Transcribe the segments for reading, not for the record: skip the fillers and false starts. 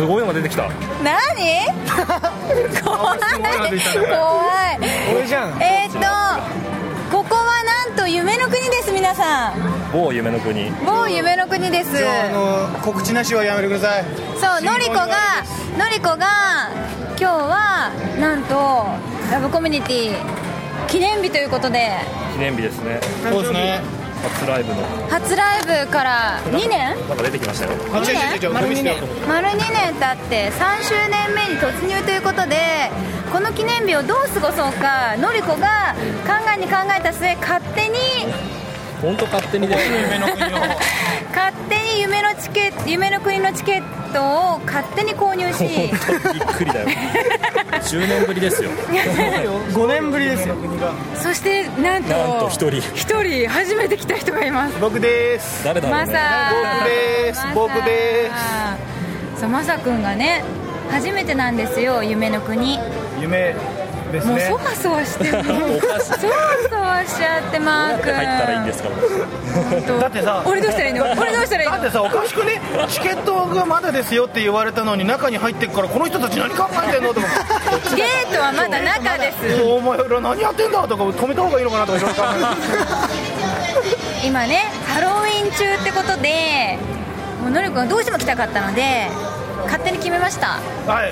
すごいのが出てきた。 何怖い怖い。 俺じゃん。 ここはなんと夢の国です。皆さん、 某夢の国。 某夢の国です。 告知なしはやめてください。 そう、のりこが今日はなんとラブコミュニティ記念日ということで。 記念日ですね。 そうですね。 初ライブから2年なんか出てきましたよ。 丸2年経って3周年目に突入ということで、この記念日をどう過ごそうか、のりこが考えた末、勝手に本当勝手にですね。 夢の国を勝手に夢の国のチケットを勝手に購入し本当びっくりだよ。10年ぶりですよ。 5年ぶりですよ。 そしてなんと一人初めて来た人がいます。 僕です。 誰だろうね。 僕です。 そう、まさくんがね初めてなんですよ、夢の国。 夢ですね。 もうそわそわしてる。そわそわしちゃってマー君。 入ったらいいんですから。 だってさ、 俺どうしたらいいの？だってさ、おかしくね、チケットがまだですよって言われたのに中に入ってくから、この人たち何考えてんのとかゲートはまだ中です。 お前ら何やってんだとか、止めた方がいいのかなとかいろいろ考えて今ねハロウィン中ってことで、もうのりこがどうしても来たかったので勝手に決めました。 はい、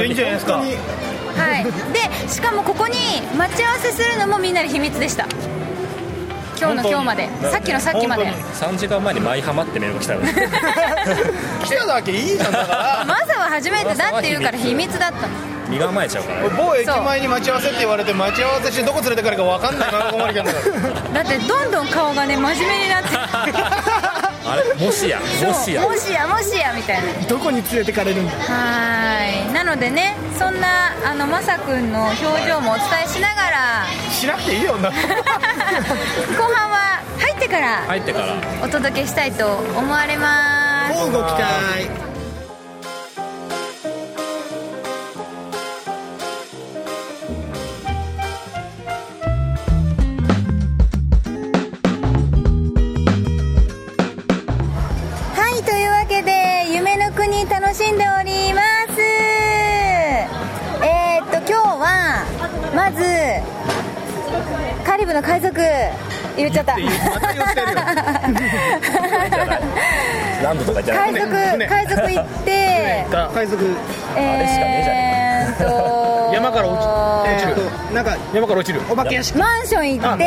いいんじゃないですか。 はい、でしかもここに待ち合わせするのもみんなで秘密でした。今日まで、さっきまで 3時間前に舞浜ってメールが来たよね。 来ただけいいじゃん。だからマサは初めてだって言うから秘密だったの。 身構えちゃうから、ね、 某駅前に待ち合わせって言われて、待ち合わせしてどこ連れてかれるか分かんないまま困りかんだからだってどんどん顔がね真面目になってあれもしやみたいな。 どこに連れてかれるんだ。 はい、なのでね、そんなまさくんの表情もお伝えしながらしなくていいよな。 後半は入ってからお届けしたいと思われます。 交互期待。 楽しんでおります。今日はまずカリブの海賊言っちゃった。 また言ってるよ。 ランドとかじゃない。 海賊行って海賊あれしかねえじゃねえ。 山から落ちる。なんか山から落ちる。お化け屋敷。 マンション行って。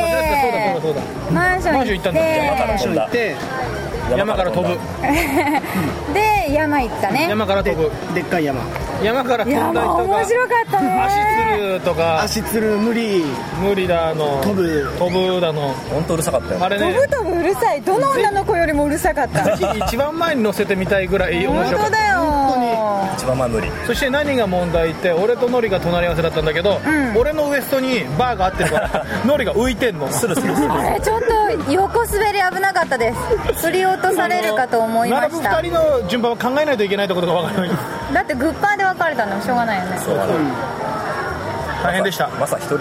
そうだ。 マンション行ったんだ。 山から飛ぶ。 で山行ったね。 山から飛ぶ。でっかい山から飛んだりとか。 面白かったね。 足つる無理だの。飛ぶだの。 本当うるさかったよ。 あれね。 飛ぶうるさい。どの女の子よりもうるさかった。 一番前に乗せてみたいぐらい面白かった。 本当だよ。本当に。 一番前無理。 そして何が問題って、俺とノリが隣り合わせだったんだけど、俺のウエストにバーが合ってるからノリが浮いてんの。 スルあれちょっと横滑り危なかったです。振り落とされるかと思いました。 並ぶ2人の順番は考えないといけないってことが分からない。 だってグッパーで分かれたのしょうがないよね。 そうだね。 大変でした。 まさ一人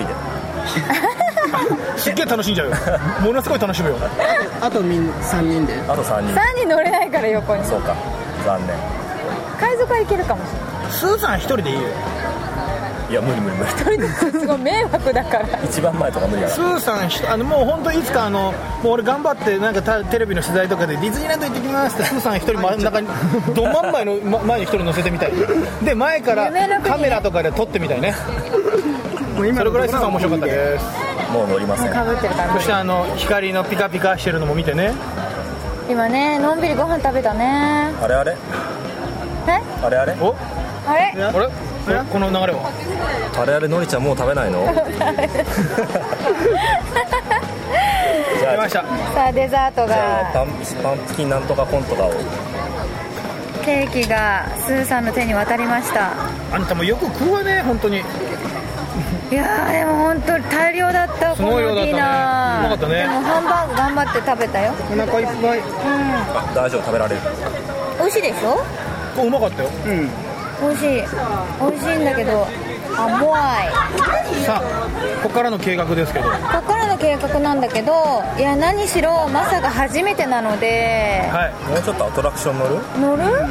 ですっげえ楽しんじゃうよ。ものすごい楽しむよ。 あと3人で。 あと3 人乗れないから横に。 そうか、残念。 海賊はいけるかもしれない。 スーさん1人でいいよ。 いや無理一人ですごい迷惑だから一番前とか無理だスーさんもう本当いつかもう俺頑張ってなんかテレビの取材とかでディズニーランド行ってきますってスーさん1人真ん中にど真ん前の前に1人乗せてみたいで前からカメラとかで撮ってみたいね。それぐらいスーさん面白かったです。 もう乗りません。 そして光のピカピカしてるのも見てね。 今ねのんびりご飯食べたね。 あれおあれこの流れはあれのりちゃんもう食べないの？じゃあ来ました。 さあデザートがパンプキンなんとかコンとかを。 ケーキがスーさんの手に渡りました。 あんたもよく食うわね本当に。 いやでも本当に大量だった。 すごい量だったね。うまかったね。 でもハンバーグ頑張って食べたよ。 お腹いっぱい。 大丈夫、食べられる。 美味しいでしょ？ うまかったよ。 美味しいんだけど甘い。 さあここからの計画ですけど。 ここからの計画なんだけど、いや何しろマサが初めてなので、 はい、もうちょっとアトラクション乗る？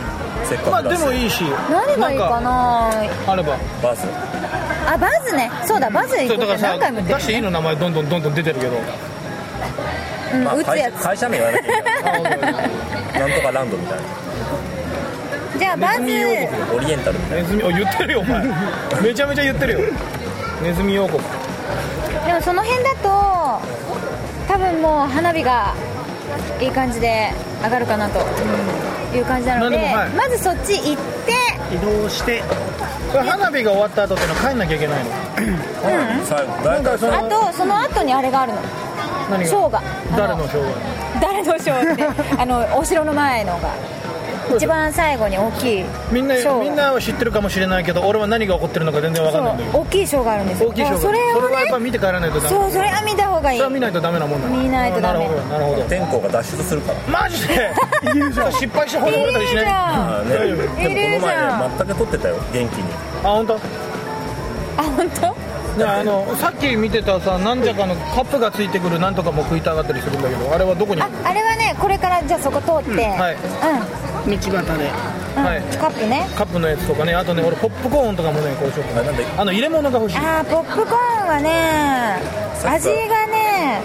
せっかくまあでもいいし、 何がいいかな。 あればバズあ、バズね。そうだ、バズ行こうってそうだからさ何回も言ってる出していいの名前どんどん出てるけどうん、 まあ打つやつ。 会社名言わなきゃいけないなんとかランドみたいなじゃあバズ。 ネズミ王国オリエンタルみたいネズミ、言ってるよお前めちゃめちゃ言ってるよネズミ王国。 でもその辺だと多分もう花火がいい感じで上がるかなという感じなので、 なんでもはいまずそっち行って移動して花火が終わった後ってのは帰んなきゃいけないのな最後大体あとその後にあれがあるの。 何ショーが誰のショーが誰のショーってお城の前のが一番最後に大きいみんなショーがは知ってるかもしれないけど俺は何が起こってるのか全然わかんないんだけど大きいショーがあるんですよ。 大きいショーがそれをはやっぱね、 見て帰らないとダメ。 そう、それは見た方がいい。 それは見ないとダメなもんなの。 見ないとダメなるほどなるほど。 天候が脱出するからマジで失敗して骨折れたりしない。 いいじゃんあーね大丈夫でもこのいるじゃん前全く撮ってたよ元気にあ本当。 あ、本当？ でさっき見てたさなんじゃかのカップがついてくるなんとかも食いたがったりするんだけどあれはどこにある？ あれはね、これからじゃあそこ通って、 はい道端ではいカップね。 カップのやつとかねあとね俺ポップコーンとかもねこれちょっとあなんで入れ物が欲しい。 あー、ポップコーンはね、味がね、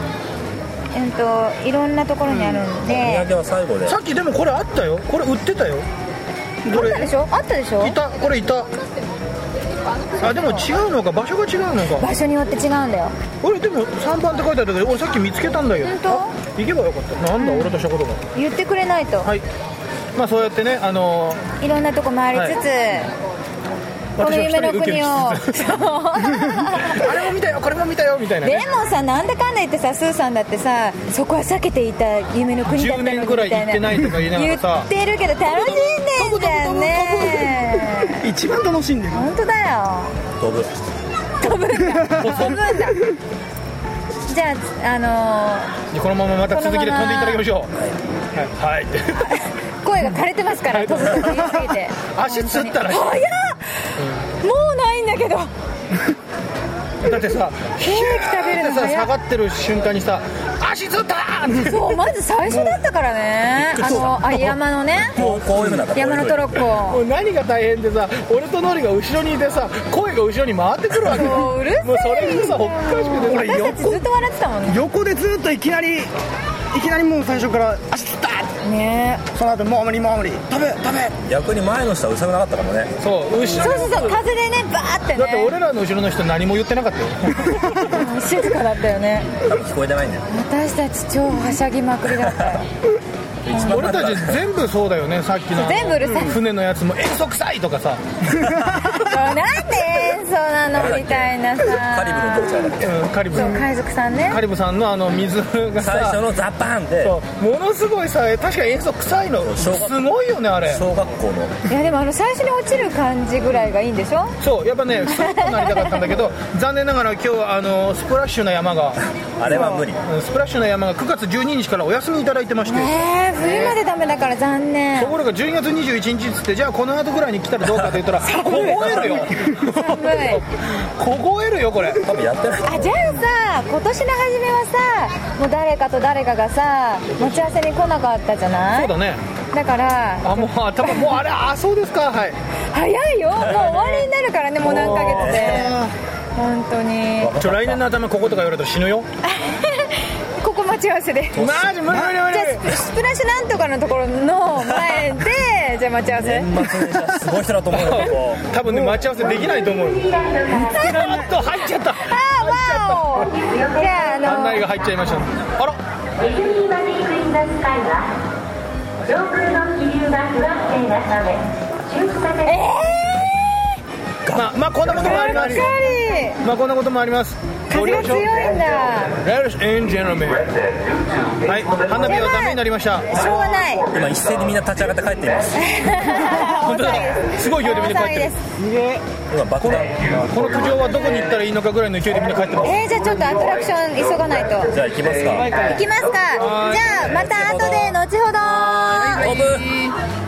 いろんなところにあるんおで、 土産は最後でさっきでもこれあったよ。これ売ってたよ。これあったでしょ？あったでしょ？ これいた。あでも違うのか場所が違うのか。 場所によって違うんだよ。 俺でも3番って書いてあったけど俺さっき見つけたんだよ。 本当？ あ行けばよかったなんだ、俺としたことが。 言ってくれないと。 はいまあそうやってねいろんなとこ回りつつ、この夢の国を。 あれも見たよこれも見たよみたいなでね。 もさ、なんだかんだ言ってさ、スーさんだってさ、そこは避けていた夢の国だったのに 10年くらい行ってないとか言いながらさ言ってるけど楽しんでんじゃんね。 一番楽しんでる本当だよ。 飛ぶ飛ぶんだじゃあこのまままた続きで飛んでいただきましょう。はい、はい、 声が枯れてますから、飛ぶって言いすぎて足つったら早っ、もうないんだけどだってさケーキ食べるのさ早っ。 下がってる瞬間にさ足つったーってそう、まず最初だったからね、山のね、 こういうのだったら山のトロッもコ。 う何が大変でさ俺とノリが後ろにいてさ声が後ろに回ってくるわけもううるさいもうそれがさおかしくてさ私たちずっと笑ってたもんね。 横でずっといきなりもう最初から足つったねその後もう無理食べ逆に前の人はうるさくなかったかもねそう後ろそうそうそう、風でね、バーってね。 だって俺らの後ろの人何も言ってなかったよ静かだったよね。 多分聞こえてないんだよ私たち超はしゃぎまくりだったよ。 一番俺たち全部そうだよねさっきの全部うるさい船のやつも塩素臭いとかさそう、なんで演奏なのみたいなさ。 カリブの特徴だっけそう、 カリブさん海賊さんね。 カリブさんの水がさ最初のザバーンでそうものすごいさ確かに塩素臭いのすごいよねあれ小学校のいやでも最初に落ちる感じぐらいがいいんでしょ。 そうやっぱねスッとなりたかったんだけど残念ながら今日スプラッシュな山があれは無理スプラッシュな山が9月12日からお休みいただいてまして冬までダメだから残念。 ところが12月21日っつってじゃあこの後ぐらいに来たらどうかって言ったら凍えるよ寒い。 凍えるよこれ多分やってないあ、じゃあさ、今年の初めはさ、もう誰かと誰かがさ、待ち合わせに来なかったじゃない。 そうだねだからもう頭もうあれそうですかはい早いよ、もう終わりになるからね、もう何ヶ月で。本当に来年の頭こことか言われたら死ぬよここ待ち合わせで。 マジ無理無理無理じゃあスプラッシュなんとかのところの前でじゃあ待ち合わせ。 年末年始はすごい人だと思うよここ多分ね待ち合わせできないと思うよあっと入っちゃったあ、わお。じゃあ案内が入っちゃいましたあらディズニーバリークインザスカイは上空の気流が不安定なため中止させてまあこんなこともありますしっかりまあこんなこともあります風が強いんだ。 Ladies and gentlemen はい花火はダメになりましたしょうがない。 今一斉にみんな立ち上がって帰っています本当だすごい勢いでみんな帰ってる今爆弾この苦情はどこに行ったらいいのかぐらいの勢いでみんな帰ってますじゃあちょっとアトラクション急がないと。 じゃあ行きますか行きますか。じゃあまた後で後ほど。 飛ぶ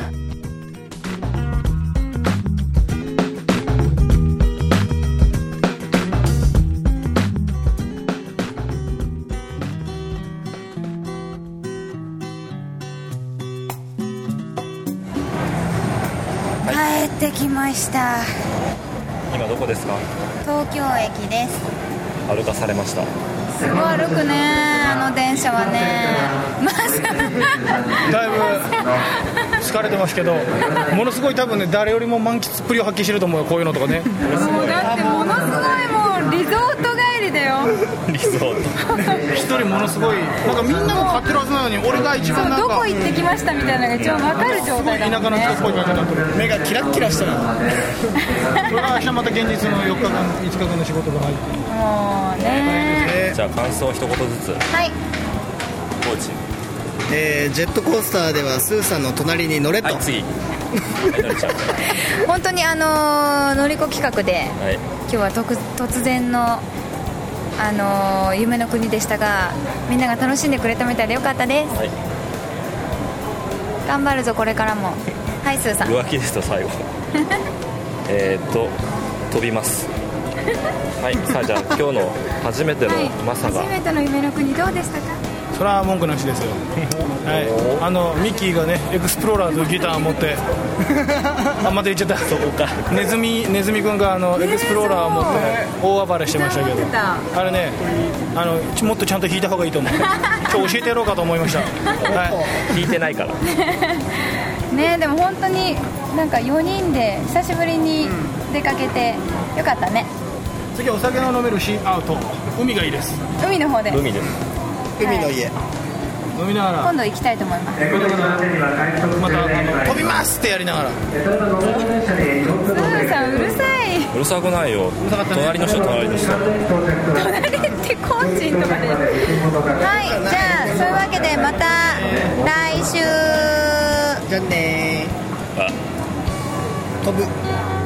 着きました。 今どこですか？ 東京駅です。 歩かされました。 すごい歩くね、あの電車はね。 だいぶ疲れてますけど、ものすごい多分ね、誰よりも満喫っぷりを発揮してると思うよ、こういうのとかね。 もうだってものすごいもうリゾート帰りだよ。 リゾート一人ものすごいなんかみんなも買ってるはずなのに、俺が一番なんかどこ行ってきましたみたいなのが一番分かる状態だもんね。 田舎の人っぽい感じになってる。 目がキラッキラしたな。 それが明日また現実の4日間5日間の仕事が入ってもうね。 じゃあ感想を一言ずつ。 はい。 コーチ。 ジェットコースターではスーさんの隣に乗れと。 はい、次。 本当に乗り子企画で、 はい、 今日は突然の夢の国でしたが、みんなが楽しんでくれたみたいでよかったです。 はい、 頑張るぞこれからも。はい、スーさん。 浮気ですと最後。飛びます。はい、さあじゃあ今日の初めてのマサが、 初めての夢の国どうでしたか？ それは文句なしですよ。はい、ミッキーがねエクスプローラーというギターを持ってまた言っちゃった。 そこか。 ネズミ君がエクスプローラーを持って大暴れしてましたけど、あれねもっとちゃんと弾いた方がいいと思う。今日教えてやろうかと思いました。はい、 弾いてないからね。でも本当になんか4人で久しぶりに出かけてよかったね。 次お酒の飲めるシーアウト、海がいいです。 海の方で、 海です。 海の家、 飲みながら今度行きたいと思います。 また飛びますってやりながら。 スーさんうるさい。 うるさくないよ。隣の人隣ってコーチンとかで。はい、じゃあそういうわけでまた来週。 じゃあねあ飛ぶ。